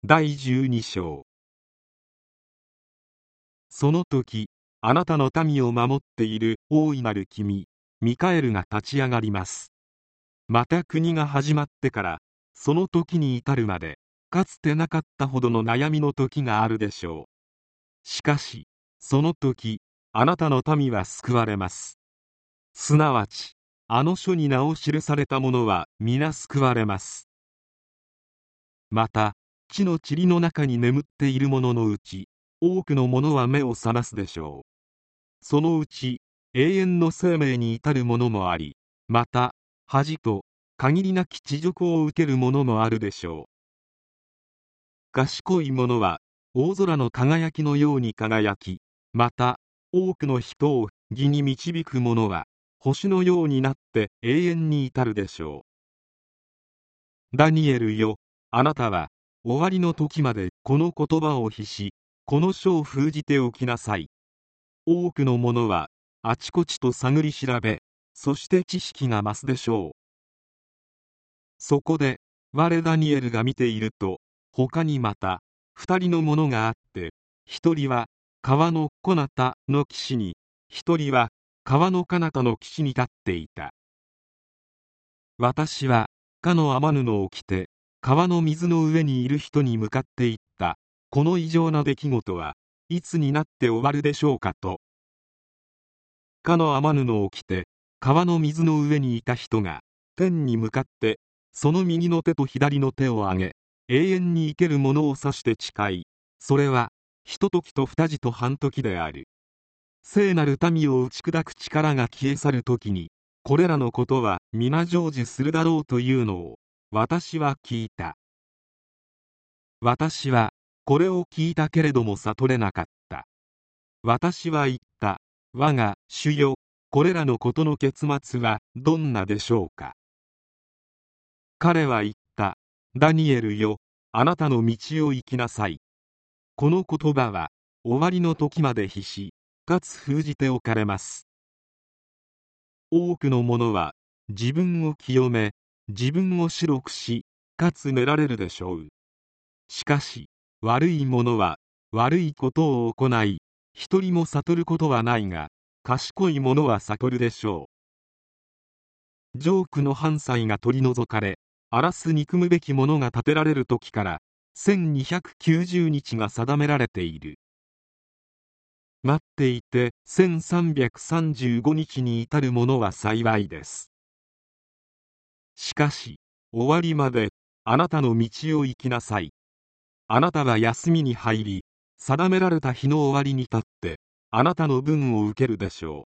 第12章。その時、あなたの民を守っている大いなる君、ミカエルが立ち上がります。また国が始まってから、その時に至るまで、かつてなかったほどの悩みの時があるでしょう。しかし、その時、あなたの民は救われます。すなわち、あの書に名を記された者は皆救われます。また、地の塵の中に眠っている者のうち、多くの者は目を覚ますでしょう。そのうち、永遠の生命に至る者もあり、また、恥と限りなき恥辱を受ける者もあるでしょう。賢い者は、大空の輝きのように輝き、また、多くの人を義に導く者は、星のようになって永遠に至るでしょう。ダニエルよ、あなたは、終わりの時までこの言葉を秘し、この書を封じておきなさい。多くの者は、あちこちと探り調べ、そして知識が増すでしょう。そこで、我ダニエルが見ていると、他にまた、二人の者があって、一人は、川の彼方の岸に、一人は、川の彼方の岸に立っていた。私は、かの雨布を着て、川の水の上にいる人に向かって言った。この異常な出来事はいつになって終わるでしょうかと。かの雨布を着て川の水の上にいた人が天に向かってその右の手と左の手を上げ、永遠に生けるものを指して誓い、それはひと時と二時と半時である。聖なる民を打ち砕く力が消え去る時に、これらのことは皆成就するだろうというのを私は聞いた。私はこれを聞いたけれども悟れなかった。私は言った。我が主よ、これらのことの結末はどんなでしょうか。彼は言った。ダニエルよ、あなたの道を行きなさい。この言葉は終わりの時まで秘し、かつ封じておかれます。多くの者は自分を清め、自分を白くし、かつ練られるでしょう。しかし、悪い者は悪いことを行い、一人も悟ることはないが、賢い者は悟るでしょう。ジョークの犯罪が取り除かれ、荒らす憎むべき者が立てられる時から1290日が定められている。待っていて1335日に至る者は幸いです。しかし、終わりまであなたの道を行きなさい。あなたは休みに入り、定められた日の終わりに立って、あなたの分を受けるでしょう。